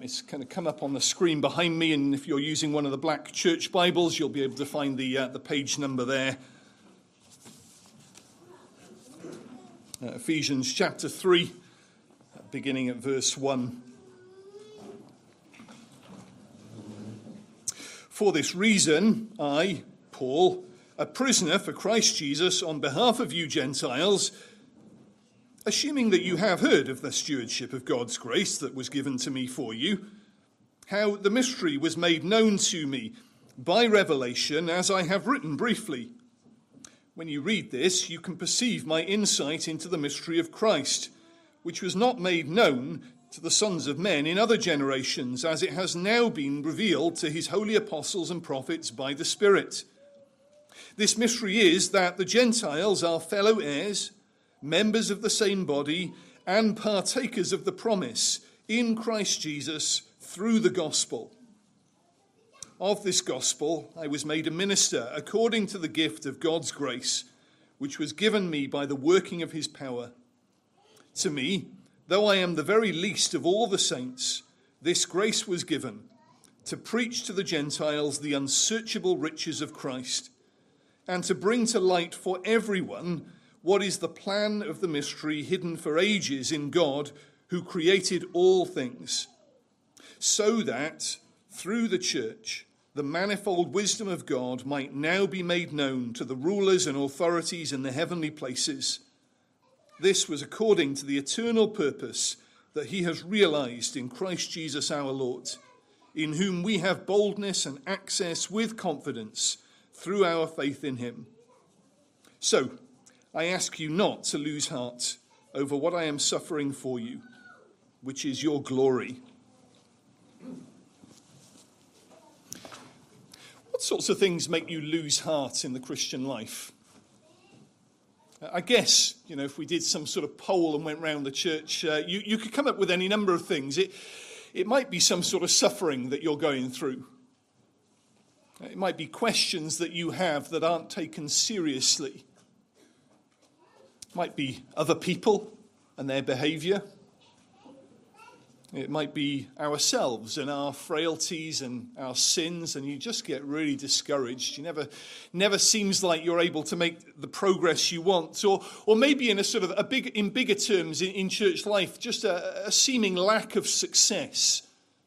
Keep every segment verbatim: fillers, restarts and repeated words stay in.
it's kind of come up on the screen behind me, and if you're using one of the black church Bibles, you'll be able to find the uh, the page number there. Uh, Ephesians chapter three, beginning at verse one. For this reason, I, Paul, a prisoner for Christ Jesus, on behalf of you Gentiles, assuming that you have heard of the stewardship of God's grace that was given to me for you, how the mystery was made known to me by revelation, as I have written briefly. When you read this, you can perceive my insight into the mystery of Christ, which was not made known to the sons of men in other generations, as it has now been revealed to his holy apostles and prophets by the Spirit. This mystery is that the Gentiles are fellow heirs, members of the same body, and partakers of the promise in Christ Jesus through the gospel. Of this gospel I was made a minister according to the gift of God's grace, which was given me by the working of his power. To me, though I am the very least of all the saints, this grace was given, to preach to the Gentiles the unsearchable riches of Christ, and to bring to light for everyone what is the plan of the mystery hidden for ages in God, who created all things, so that through the church the manifold wisdom of God might now be made known to the rulers and authorities in the heavenly places. This was according to the eternal purpose that he has realized in Christ Jesus our Lord, in whom we have boldness and access with confidence through our faith in him. So, I ask you not to lose heart over what I am suffering for you, which is your glory. What sorts of things make you lose heart in the Christian life? I guess, you know, if we did some sort of poll and went round the church, uh, you, you could come up with any number of things. It, it might be some sort of suffering that you're going through. It might be questions that you have that aren't taken seriously. It might be other people and their behaviour. It might be ourselves and our frailties and our sins, and you just get really discouraged. You never, never seems like you're able to make the progress you want. Or, or maybe in a sort of a big, in bigger terms in, in church life, just a, a seeming lack of success.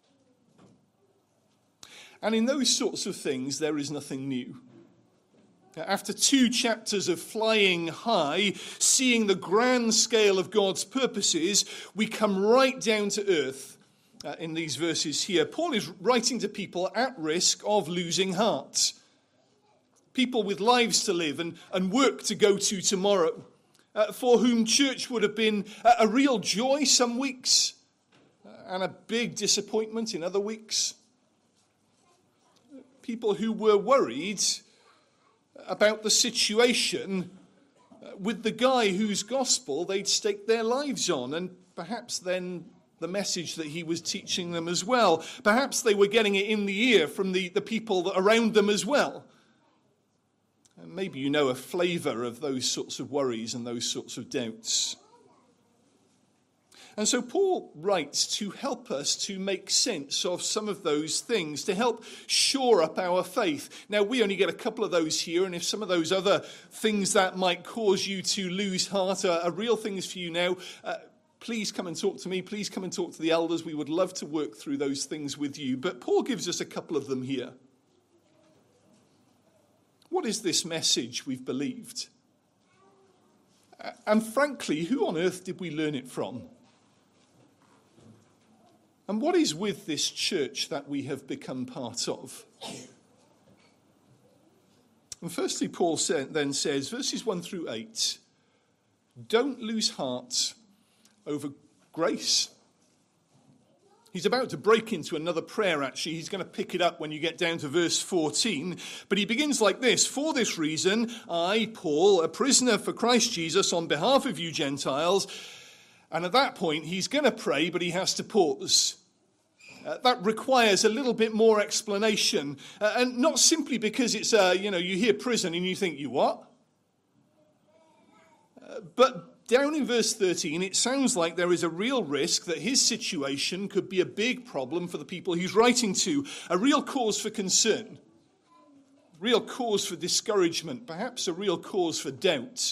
And in those sorts of things, there is nothing new. After two chapters of flying high, seeing the grand scale of God's purposes, we come right down to earth uh, in these verses here. Paul is writing to people at risk of losing heart. People with lives to live and, and work to go to tomorrow, uh, for whom church would have been a, a real joy some weeks uh, and a big disappointment in other weeks. People who were worried about the situation with the guy whose gospel they'd staked their lives on, and perhaps then the message that he was teaching them as well. Perhaps they were getting it in the ear from the, the people that around them as well. And maybe you know a flavour of those sorts of worries and those sorts of doubts. And so Paul writes to help us to make sense of some of those things, to help shore up our faith. Now, we only get a couple of those here, and if some of those other things that might cause you to lose heart are, are real things for you now, uh, please come and talk to me. Please come and talk to the elders. We would love to work through those things with you. But Paul gives us a couple of them here. What is this message we've believed? And frankly, who on earth did we learn it from? And what is with this church that we have become part of? And firstly, Paul then says, verses one through eight, don't lose heart over grace. He's about to break into another prayer, actually. He's going to pick it up when you get down to verse fourteen. But he begins like this: for this reason, I, Paul, a prisoner for Christ Jesus, on behalf of you Gentiles. And at that point, he's going to pray, but he has to pause. Uh, that requires a little bit more explanation. Uh, and not simply because it's, uh, you know, you hear prison and you think, you what? Uh, but down in verse thirteen, it sounds like there is a real risk that his situation could be a big problem for the people he's writing to, a real cause for concern, real cause for discouragement, perhaps a real cause for doubt.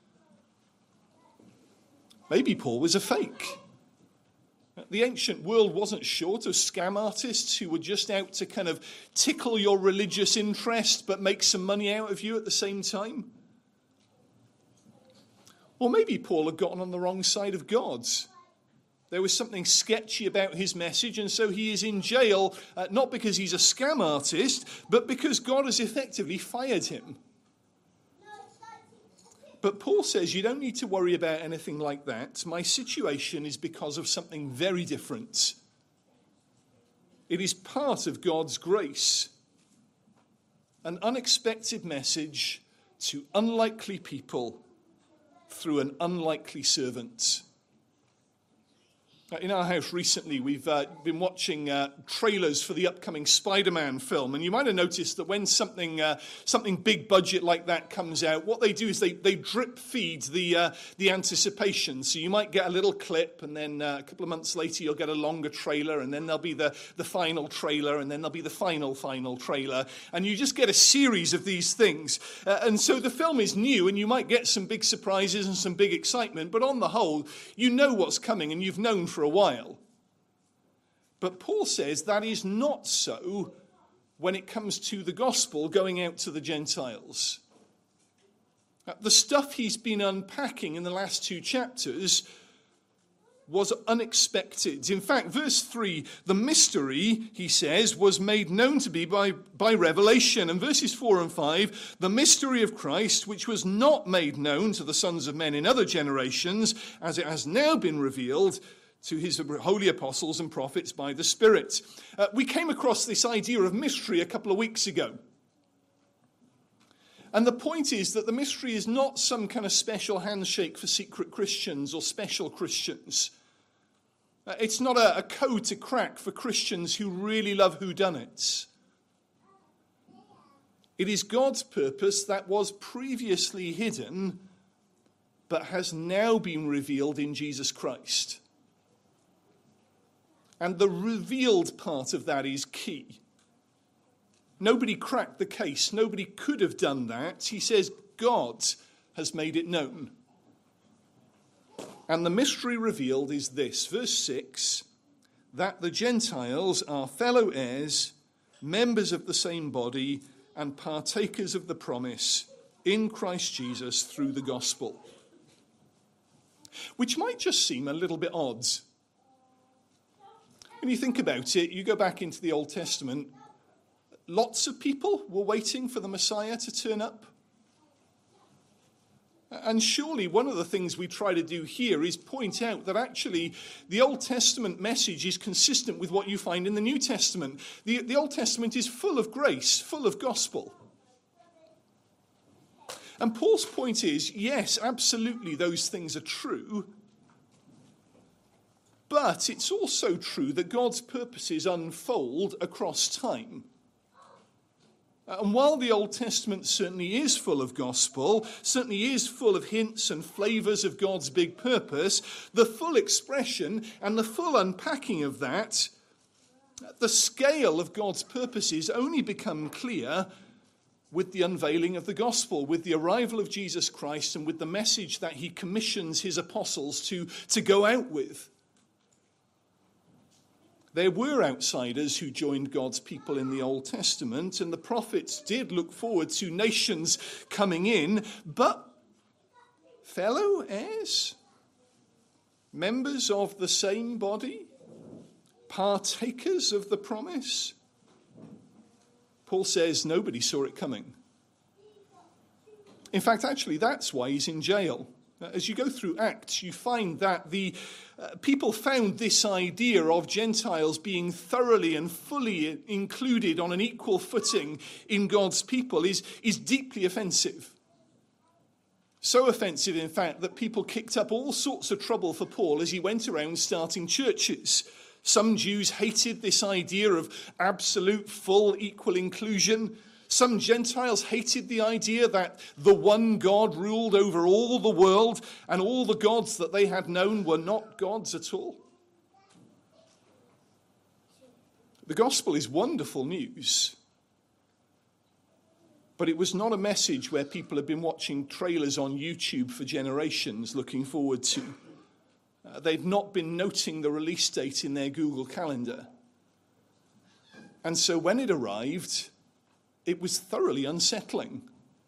Maybe Paul was a fake. The ancient world wasn't short of scam artists who were just out to kind of tickle your religious interest but make some money out of you at the same time. Or maybe Paul had gotten on the wrong side of God. There was something sketchy about his message, and so he is in jail, uh, not because he's a scam artist, but because God has effectively fired him. But Paul says, you don't need to worry about anything like that. My situation is because of something very different. It is part of God's grace. An unexpected message to unlikely people through an unlikely servant. In our house recently, we've uh, been watching uh, trailers for the upcoming Spider-Man film. And you might have noticed that when something uh, something big budget like that comes out, what they do is they, they drip feed the, uh, the anticipation. So you might get a little clip, and then uh, a couple of months later you'll get a longer trailer, and then there'll be the, the final trailer, and then there'll be the final, final trailer. And you just get a series of these things. Uh, and so the film is new, and you might get some big surprises and some big excitement. But on the whole, you know what's coming, and you've known for a while. But Paul says that is not so when it comes to the gospel going out to the Gentiles. The stuff he's been unpacking in the last two chapters was unexpected. In fact, verse three, the mystery, he says, was made known to be by, by revelation. And verses four and five, the mystery of Christ, which was not made known to the sons of men in other generations, as it has now been revealed to his holy apostles and prophets by the Spirit. Uh, we came across this idea of mystery a couple of weeks ago. And the point is that the mystery is not some kind of special handshake for secret Christians or special Christians. Uh, it's not a, a code to crack for Christians who really love whodunits. It is God's purpose that was previously hidden, but has now been revealed in Jesus Christ. And the revealed part of that is key. Nobody cracked the case. Nobody could have done that. He says God has made it known. And the mystery revealed is this, verse six, that the Gentiles are fellow heirs, members of the same body, and partakers of the promise in Christ Jesus through the gospel. Which might just seem a little bit odd. When you think about it, you go back into the Old Testament, lots of people were waiting for the Messiah to turn up. And surely one of the things we try to do here is point out that actually the Old Testament message is consistent with what you find in the New Testament. The, the Old Testament is full of grace, full of gospel. And Paul's point is, yes, absolutely those things are true. But it's also true that God's purposes unfold across time. And while the Old Testament certainly is full of gospel, certainly is full of hints and flavors of God's big purpose, the full expression and the full unpacking of that, the scale of God's purposes only become clear with the unveiling of the gospel, with the arrival of Jesus Christ, and with the message that he commissions his apostles to, to go out with. There were outsiders who joined God's people in the Old Testament, and the prophets did look forward to nations coming in, but fellow heirs, members of the same body, partakers of the promise. Paul says nobody saw it coming. In fact, actually, that's why he's in jail. As you go through Acts, you find that the uh, people found this idea of Gentiles being thoroughly and fully included on an equal footing in God's people is, is deeply offensive. So offensive, in fact, that people kicked up all sorts of trouble for Paul as he went around starting churches. Some Jews hated this idea of absolute, full, equal inclusion. Some Gentiles hated the idea that the one God ruled over all the world and all the gods that they had known were not gods at all. The gospel is wonderful news, but it was not a message where people have been watching trailers on YouTube for generations looking forward to. Uh, they've not been noting the release date in their Google Calendar. And so when it arrived, it was thoroughly unsettling.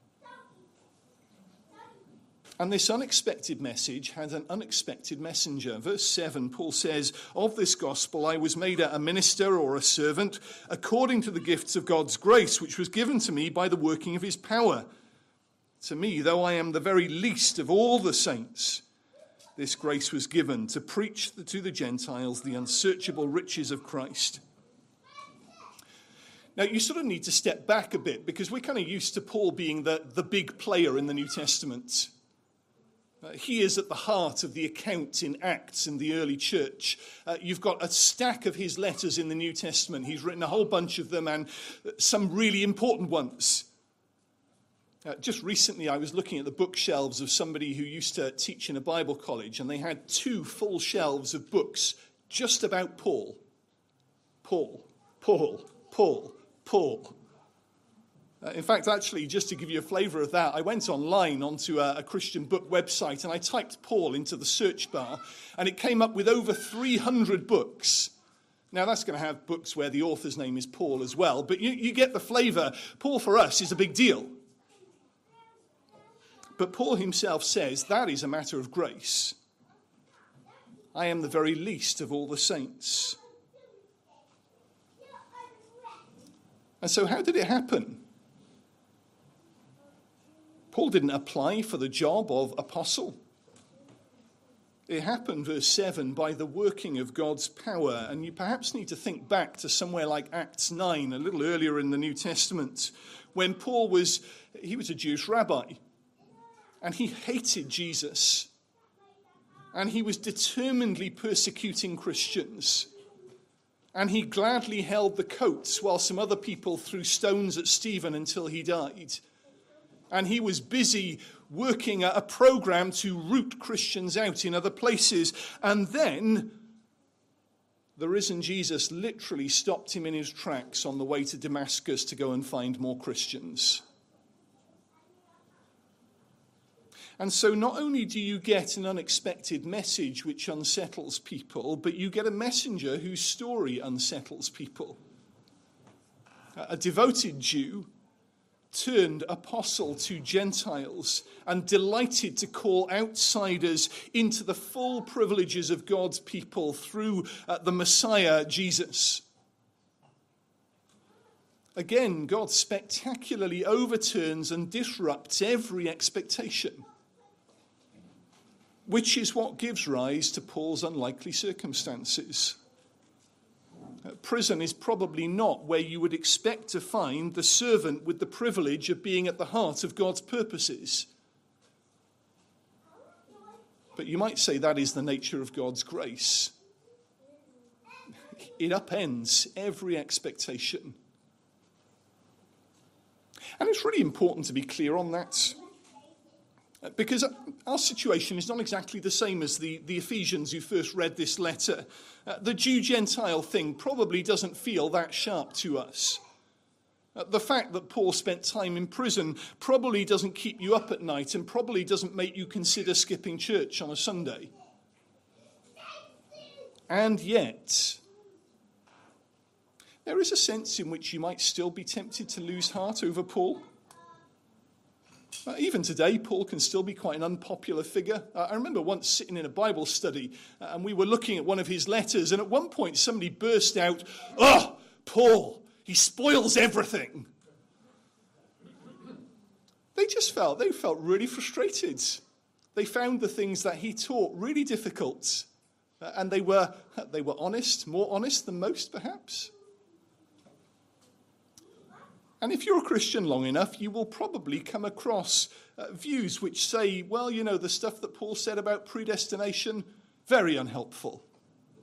And this unexpected message had an unexpected messenger. Verse seven, Paul says, "Of this gospel I was made a minister or a servant according to the gifts of God's grace, which was given to me by the working of his power. To me, though I am the very least of all the saints, this grace was given to preach to the Gentiles the unsearchable riches of Christ." Now, you sort of need to step back a bit because we're kind of used to Paul being the, the big player in the New Testament. Uh, he is at the heart of the account in Acts in the early church. Uh, you've got a stack of his letters in the New Testament. He's written a whole bunch of them and some really important ones. Uh, just recently, I was looking at the bookshelves of somebody who used to teach in a Bible college, and they had two full shelves of books just about Paul. Paul, Paul, Paul, Paul. Uh, in fact, actually, just to give you a flavour of that, I went online onto a, a Christian book website and I typed Paul into the search bar, and it came up with over three hundred books. Now, that's going to have books where the author's name is Paul as well, but you, you get the flavour. Paul for us is a big deal. But Paul himself says that is a matter of grace. I am the very least of all the saints. And so how did it happen? Paul didn't apply for the job of apostle. It happened, verse seven, by the working of God's power. And you perhaps need to think back to somewhere like Acts nine, a little earlier in the New Testament, when Paul was, he was a Jewish rabbi. And he hated Jesus. And he was determinedly persecuting Christians. And he gladly held the coats while some other people threw stones at Stephen until he died. And he was busy working a program to root Christians out in other places. And then the risen Jesus literally stopped him in his tracks on the way to Damascus to go and find more Christians. And so not only do you get an unexpected message which unsettles people, but you get a messenger whose story unsettles people. A devoted Jew turned apostle to Gentiles and delighted to call outsiders into the full privileges of God's people through uh, the Messiah, Jesus. Again, God spectacularly overturns and disrupts every expectation, which is what gives rise to Paul's unlikely circumstances. Uh, prison is probably not where you would expect to find the servant with the privilege of being at the heart of God's purposes. But you might say that is the nature of God's grace. It upends every expectation. And it's really important to be clear on that. Because our situation is not exactly the same as the, the Ephesians who first read this letter. Uh, the Jew-Gentile thing probably doesn't feel that sharp to us. Uh, the fact that Paul spent time in prison probably doesn't keep you up at night and probably doesn't make you consider skipping church on a Sunday. And yet, there is a sense in which you might still be tempted to lose heart over Paul. Uh, even today, Paul can still be quite an unpopular figure. Uh, I remember once sitting in a Bible study, uh, and we were looking at one of his letters, and at one point somebody burst out, "Oh, Paul, he spoils everything." They just felt, they felt really frustrated. They found the things that he taught really difficult, uh, and they were, they were honest, more honest than most, perhaps. And if you're a Christian long enough, you will probably come across uh, views which say, well, you know, the stuff that Paul said about predestination, very unhelpful.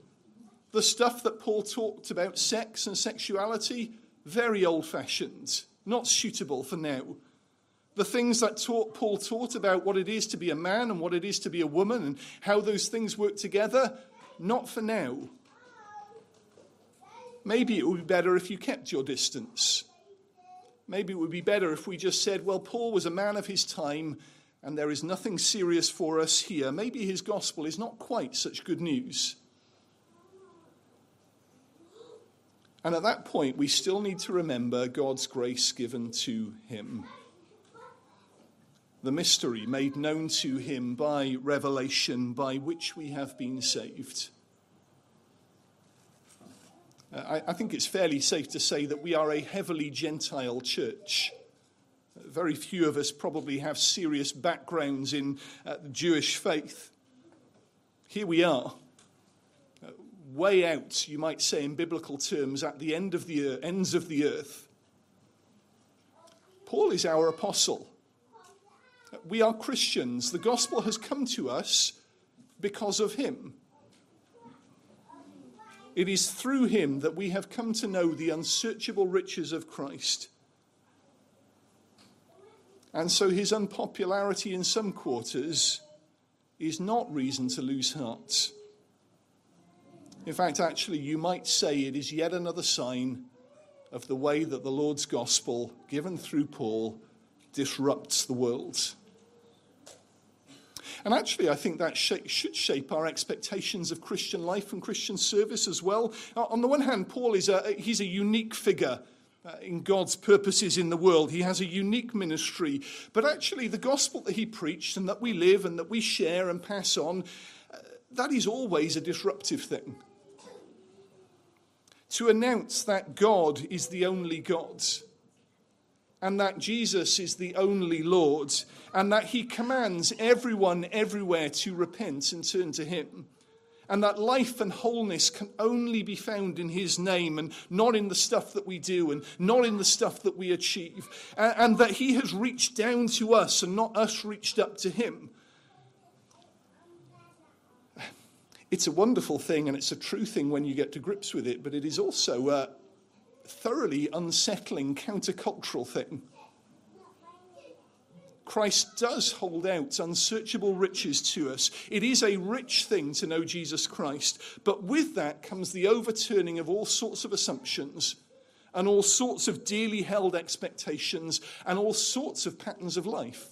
The stuff that Paul talked about sex and sexuality, very old-fashioned. not suitable for now. The things that taught, Paul taught about what it is to be a man and what it is to be a woman and how those things work together, not for now. Maybe it would be better if you kept your distance. Maybe it would be better if we just said, well, Paul was a man of his time and there is nothing serious for us here. Maybe his gospel is not quite such good news. And at that point, we still need to remember God's grace given to him. The mystery made known to him by revelation, by which we have been saved. I, I think it's fairly safe to say that we are a heavily Gentile church. Very few of us probably have serious backgrounds in uh, the Jewish faith. Here we are, uh, way out, you might say in biblical terms, at the end of the uh, ends of the earth. Paul is our apostle. We are Christians. The gospel has come to us because of him. It is through him that we have come to know the unsearchable riches of Christ. And so his unpopularity in some quarters is not reason to lose heart. In fact, actually, you might say it is yet another sign of the way that the Lord's gospel, given through Paul, disrupts the world. And actually, I think that sh- should shape our expectations of Christian life and Christian service as well. Uh, on the one hand, Paul is a, he's a unique figure uh, in God's purposes in the world. He has a unique ministry. But actually, the gospel that he preached and that we live and that we share and pass on, uh, that is always a disruptive thing. To announce that God is the only God, and that Jesus is the only Lord, and that he commands everyone everywhere to repent and turn to him, and that life and wholeness can only be found in his name and not in the stuff that we do and not in the stuff that we achieve, and, and that he has reached down to us and not us reached up to him. It's a wonderful thing and it's a true thing when you get to grips with it, but it is also a thoroughly unsettling countercultural thing. Christ does hold out unsearchable riches to us. It is a rich thing to know Jesus Christ, but with that comes the overturning of all sorts of assumptions and all sorts of dearly held expectations and all sorts of patterns of life.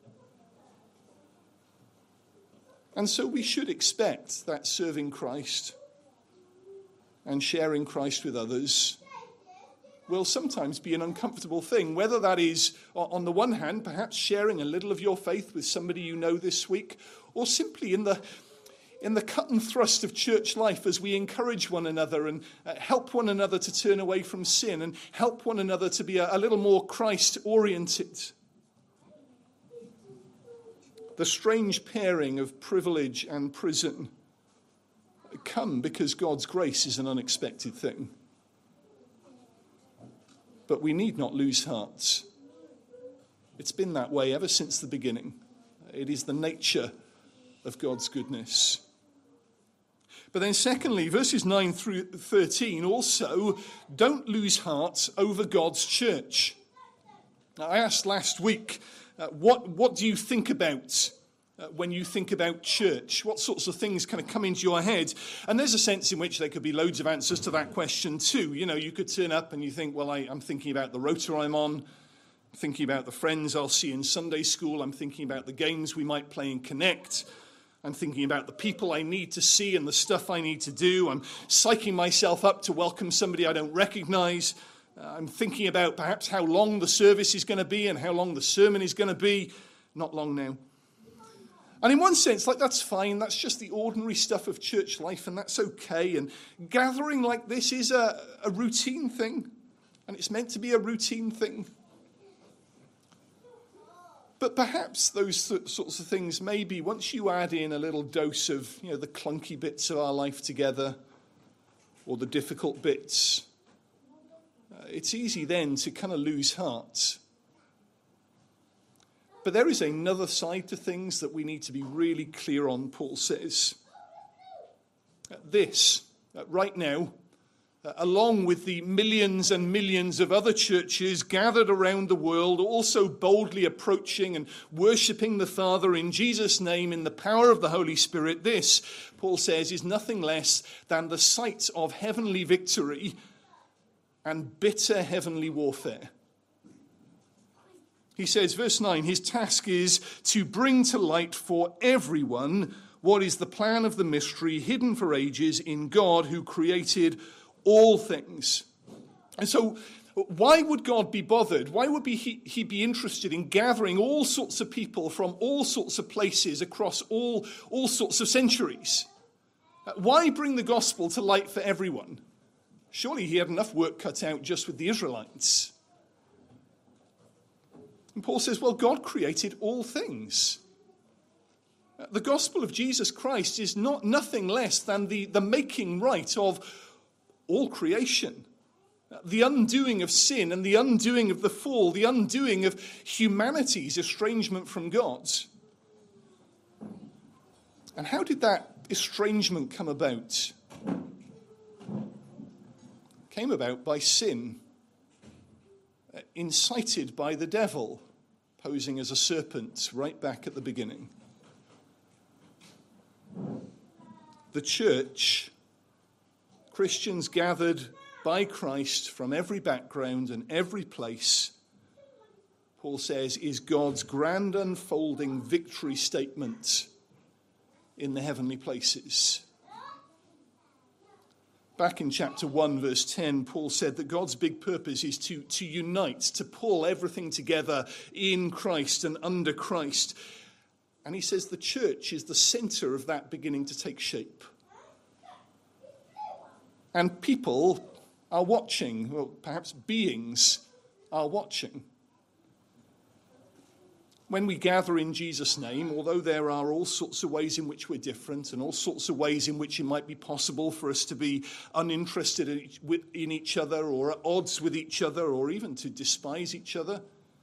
And so we should expect that serving Christ and sharing Christ with others will sometimes be an uncomfortable thing, whether that is, on the one hand, perhaps sharing a little of your faith with somebody you know this week, or simply in the in the cut and thrust of church life as we encourage one another and uh, help one another to turn away from sin and help one another to be a, a little more Christ-oriented. The strange pairing of privilege and prison come because God's grace is an unexpected thing. But we need not lose heart. It's been that way ever since the beginning. It is the nature of God's goodness. But then secondly, verses nine through thirteen also don't lose heart over God's church. Now, I asked last week, uh, what, what do you think about uh, when you think about church? What sorts of things kind of come into your head? And there's a sense in which there could be loads of answers to that question too. You know, you could turn up and you think, well, I, I'm thinking about the rota I'm on, I'm thinking about the friends I'll see in Sunday school, I'm thinking about the games we might play in Connect, I'm thinking about the people I need to see and the stuff I need to do, I'm psyching myself up to welcome somebody I don't recognize, uh, I'm thinking about perhaps how long the service is going to be and how long the sermon is going to be. Not long now. And in one sense, like, that's fine. That's just the ordinary stuff of church life, and that's okay. And gathering like this is a, a routine thing, and it's meant to be a routine thing. But perhaps those sorts of things, maybe once you add in a little dose of, you know, the clunky bits of our life together, or the difficult bits, uh, it's easy then to kind of lose heart. But there is another side to things that we need to be really clear on, Paul says. This, right now, uh, along with the millions and millions of other churches gathered around the world, also boldly approaching and worshipping the Father in Jesus' name in the power of the Holy Spirit, this, Paul says, is nothing less than the site of heavenly victory and bitter heavenly warfare. He says, verse nine, his task is to bring to light for everyone what is the plan of the mystery hidden for ages in God who created all things. And so why would God be bothered? Why would be he, he be interested in gathering all sorts of people from all sorts of places across all, all sorts of centuries? Why bring the gospel to light for everyone? Surely he had enough work cut out just with the Israelites. And Paul says, well, God created all things. The gospel of Jesus Christ is not nothing less than the, the making right of all creation. The undoing of sin and the undoing of the fall, the undoing of humanity's estrangement from God. And how did that estrangement come about? It came about by sin, incited by the devil, posing as a serpent right back at the beginning. The church, Christians gathered by Christ from every background and every place, Paul says, is God's grand unfolding victory statement in the heavenly places. Back in chapter one, verse ten, Paul said that God's big purpose is to, to unite, to pull everything together in Christ and under Christ. And he says the church is the center of that beginning to take shape. And people are watching, well, perhaps beings are watching. When we gather in Jesus' name, although there are all sorts of ways in which we're different and all sorts of ways in which it might be possible for us to be uninterested in each other or at odds with each other or even to despise each other,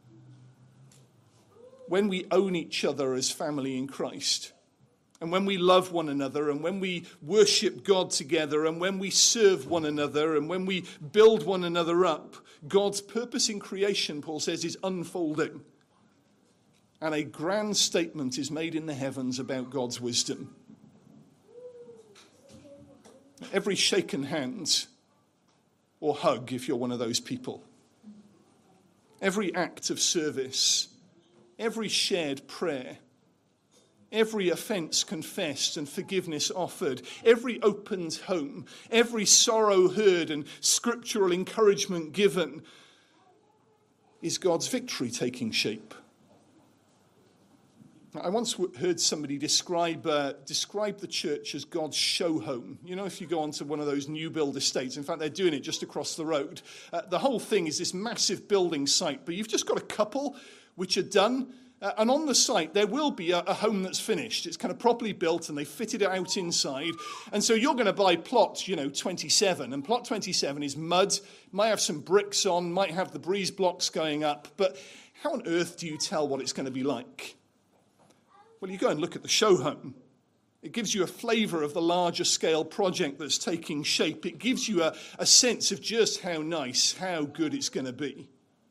when we own each other as family in Christ, and when we love one another, and when we worship God together, and when we serve one another, and when we build one another up, God's purpose in creation, Paul says, is unfolding. And a grand statement is made in the heavens about God's wisdom. Every shaken hand, or hug if you're one of those people, every act of service, every shared prayer, every offence confessed and forgiveness offered, every opened home, every sorrow heard and scriptural encouragement given is God's victory taking shape. I once heard somebody describe uh, describe the church as God's show home. You know, if you go onto one of those new build estates, in fact, they're doing it just across the road. Uh, the whole thing is this massive building site, but you've just got a couple which are done. Uh, and on the site, there will be a, a home that's finished. It's kind of properly built, and they fitted it out inside. And so you're going to buy plot, you know, twenty-seven. And plot twenty-seven is mud, might have some bricks on, might have the breeze blocks going up. But how on earth do you tell what it's going to be like? Well, you go and look at the show home. It gives you a flavour of the larger scale project that's taking shape. It gives you a, a sense of just how nice, how good it's going to be.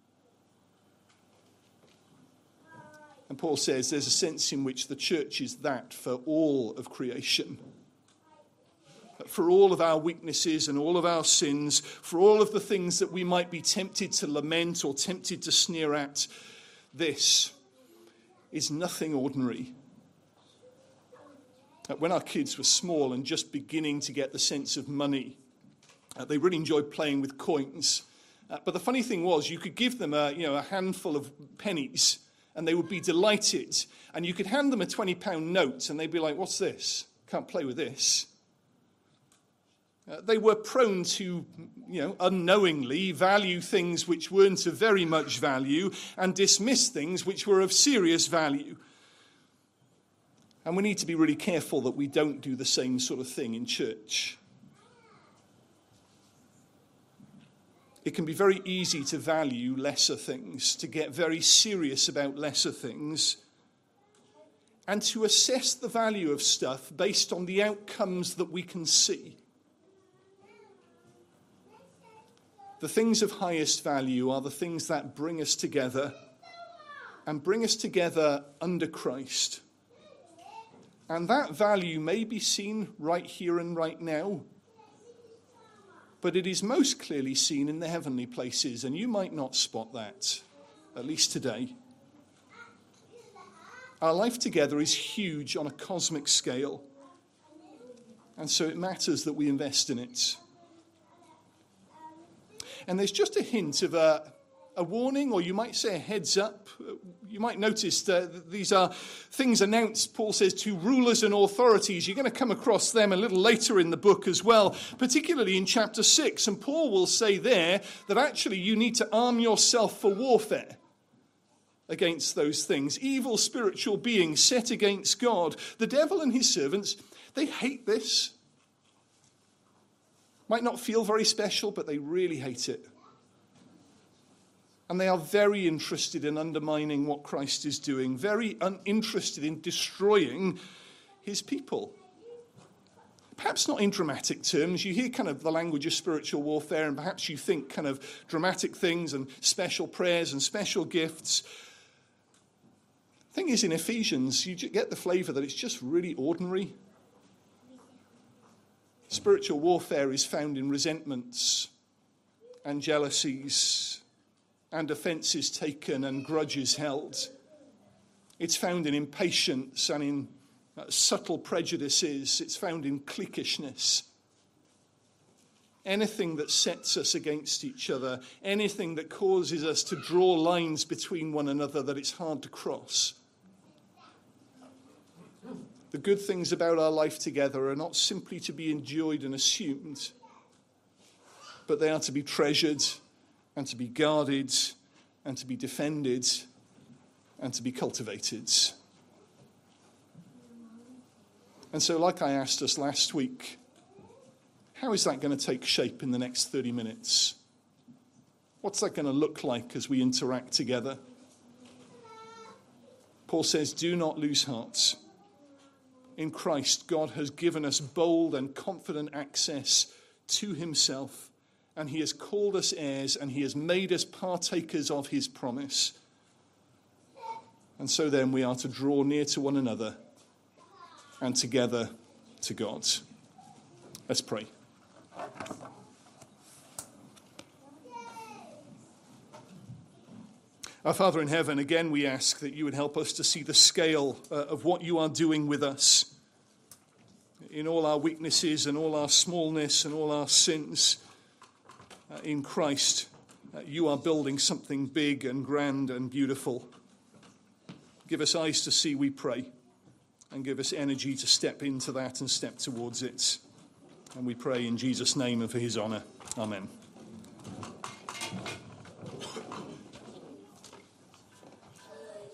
And Paul says there's a sense in which the church is that for all of creation. For all of our weaknesses and all of our sins, for all of the things that we might be tempted to lament or tempted to sneer at, this is nothing ordinary. When our kids were small and just beginning to get the sense of money, uh, they really enjoyed playing with coins. Uh, but the funny thing was, you could give them a, you know, a handful of pennies, and they would be delighted. And you could hand them a twenty pound note, and they'd be like, "What's this? Can't play with this." Uh, they were prone to, you know, unknowingly value things which weren't of very much value and dismiss things which were of serious value. And we need to be really careful that we don't do the same sort of thing in church. It can be very easy to value lesser things, to get very serious about lesser things, and to assess the value of stuff based on the outcomes that we can see. The things of highest value are the things that bring us together, and bring us together under Christ. And that value may be seen right here and right now, but it is most clearly seen in the heavenly places, and you might not spot that, at least today. Our life together is huge on a cosmic scale, and so it matters that we invest in it. And there's just a hint of a, a warning, or you might say a heads up. You might notice that these are things announced, Paul says, to rulers and authorities. You're going to come across them a little later in the book as well, particularly in chapter six. And Paul will say there that actually you need to arm yourself for warfare against those things. Evil spiritual beings set against God. The devil and his servants, they hate this. Might not feel very special, but they really hate it. And they are very interested in undermining what Christ is doing, very uninterested in destroying his people. Perhaps not in dramatic terms. You hear kind of the language of spiritual warfare, and perhaps you think kind of dramatic things and special prayers and special gifts. The thing is, in Ephesians, you get the flavour that it's just really ordinary. Spiritual warfare is found in resentments and jealousies and offences taken and grudges held. It's found in impatience and in uh, subtle prejudices. It's found in cliquishness. Anything that sets us against each other, anything that causes us to draw lines between one another that it's hard to cross. The good things about our life together are not simply to be enjoyed and assumed, but they are to be treasured and to be guarded and to be defended and to be cultivated. And so, like I asked us last week, how is that going to take shape in the next thirty minutes? What's that going to look like as we interact together? Paul says, do not lose heart. In Christ, God has given us bold and confident access to himself, and he has called us heirs, and he has made us partakers of his promise. And so then we are to draw near to one another and together to God. Let's pray. Our Father in heaven, again we ask that you would help us to see the scale uh, of what you are doing with us. In all our weaknesses and all our smallness and all our sins, uh, in Christ, uh, you are building something big and grand and beautiful. Give us eyes to see, we pray, and give us energy to step into that and step towards it. And we pray in Jesus' name and for his honour. Amen.